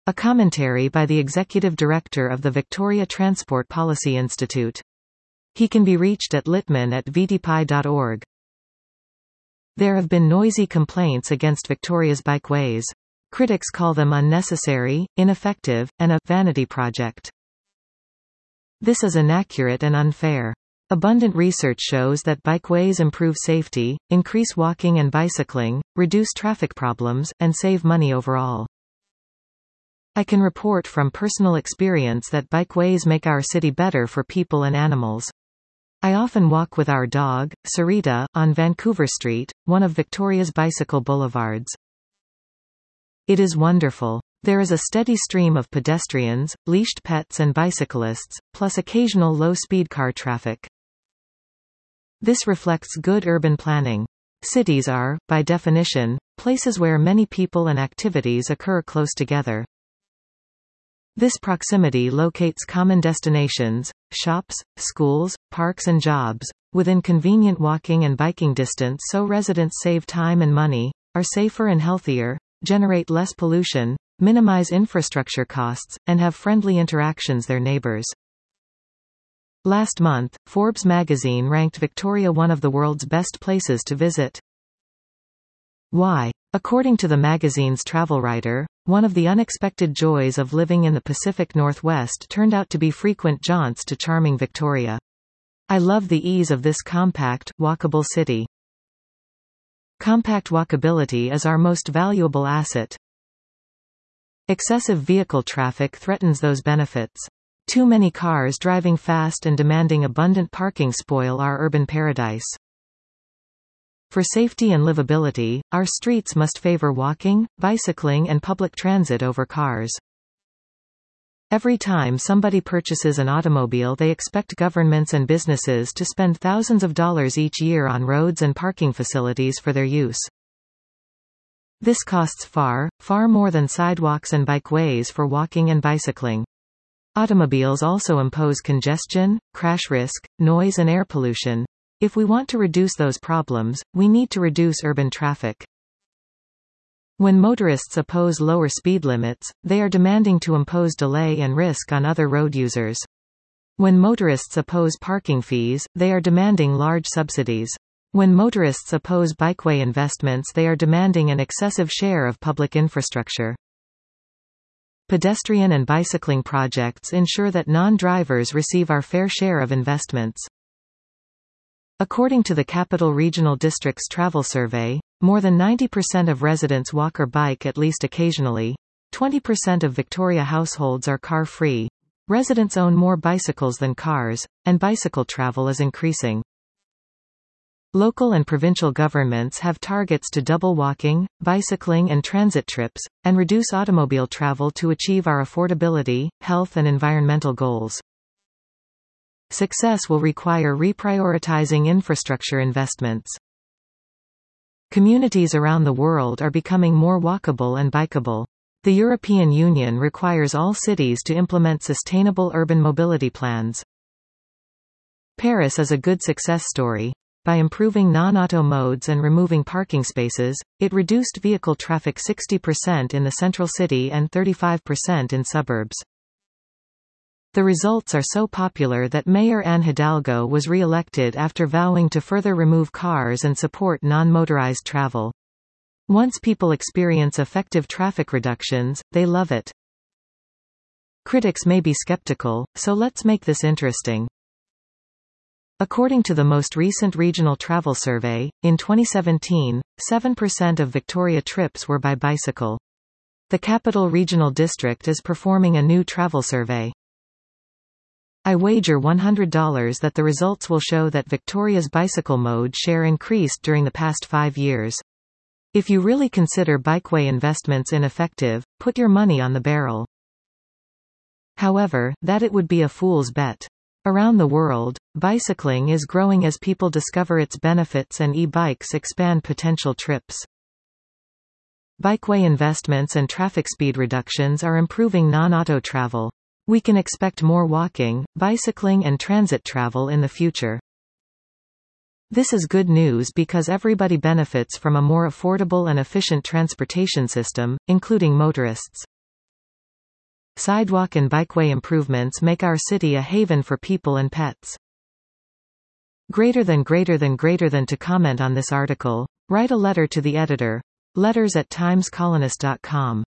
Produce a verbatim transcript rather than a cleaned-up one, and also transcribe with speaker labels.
Speaker 1: A commentary by the Executive Director of the Victoria Transport Policy Institute. He can be reached at litman at v t p i dot org. There have been noisy complaints against Victoria's bikeways. Critics call them unnecessary, ineffective, and a vanity project. This is inaccurate and unfair. Abundant research shows that bikeways improve safety, increase walking and bicycling, reduce traffic problems, and save money overall. I can report from personal experience that bikeways make our city better for people and animals. I often walk with our dog, Sarita, on Vancouver Street, one of Victoria's bicycle boulevards. It is wonderful. There is a steady stream of pedestrians, leashed pets and bicyclists, plus occasional low-speed car traffic. This reflects good urban planning. Cities are, by definition, places where many people and activities occur close together. This proximity locates common destinations, shops, schools, parks and jobs, within convenient walking and biking distance, so residents save time and money, are safer and healthier, generate less pollution, minimize infrastructure costs, and have friendly interactions with their neighbors. Last month, Forbes magazine ranked Victoria one of the world's best places to visit. Why? According to the magazine's travel writer, one of the unexpected joys of living in the Pacific Northwest turned out to be frequent jaunts to charming Victoria. I love the ease of this compact, walkable city. Compact walkability is our most valuable asset. Excessive vehicle traffic threatens those benefits. Too many cars driving fast and demanding abundant parking spoil our urban paradise. For safety and livability, our streets must favor walking, bicycling and public transit over cars. Every time somebody purchases an automobile, they expect governments and businesses to spend thousands of dollars each year on roads and parking facilities for their use. This costs far, far more than sidewalks and bikeways for walking and bicycling. Automobiles also impose congestion, crash risk, noise and air pollution. If we want to reduce those problems, we need to reduce urban traffic. When motorists oppose lower speed limits, they are demanding to impose delay and risk on other road users. When motorists oppose parking fees, they are demanding large subsidies. When motorists oppose bikeway investments, they are demanding an excessive share of public infrastructure. Pedestrian and bicycling projects ensure that non-drivers receive our fair share of investments. According to the Capital Regional District's travel survey, more than ninety percent of residents walk or bike at least occasionally. twenty percent of Victoria households are car-free. Residents own more bicycles than cars, and bicycle travel is increasing. Local and provincial governments have targets to double walking, bicycling and transit trips, and reduce automobile travel to achieve our affordability, health and environmental goals. Success will require reprioritizing infrastructure investments. Communities around the world are becoming more walkable and bikeable. The European Union requires all cities to implement sustainable urban mobility plans. Paris is a good success story. By improving non-auto modes and removing parking spaces, it reduced vehicle traffic sixty percent in the central city and thirty-five percent in suburbs. The results are so popular that Mayor Anne Hidalgo was re-elected after vowing to further remove cars and support non-motorized travel. Once people experience effective traffic reductions, they love it. Critics may be skeptical, so let's make this interesting. According to the most recent regional travel survey, in twenty seventeen, seven percent of Victoria trips were by bicycle. The Capital Regional District is performing a new travel survey. I wager one hundred dollars that the results will show that Victoria's bicycle mode share increased during the past five years. If you really consider bikeway investments ineffective, put your money on the barrel. However, that it would be a fool's bet. Around the world, bicycling is growing as people discover its benefits and e-bikes expand potential trips. Bikeway investments and traffic speed reductions are improving non-auto travel. We can expect more walking, bicycling and transit travel in the future. This is good news because everybody benefits from a more affordable and efficient transportation system, including motorists. Sidewalk and bikeway improvements make our city a haven for people and pets. Greater than greater than greater than to comment on this article, write a letter to the editor. Letters at times colonist dot com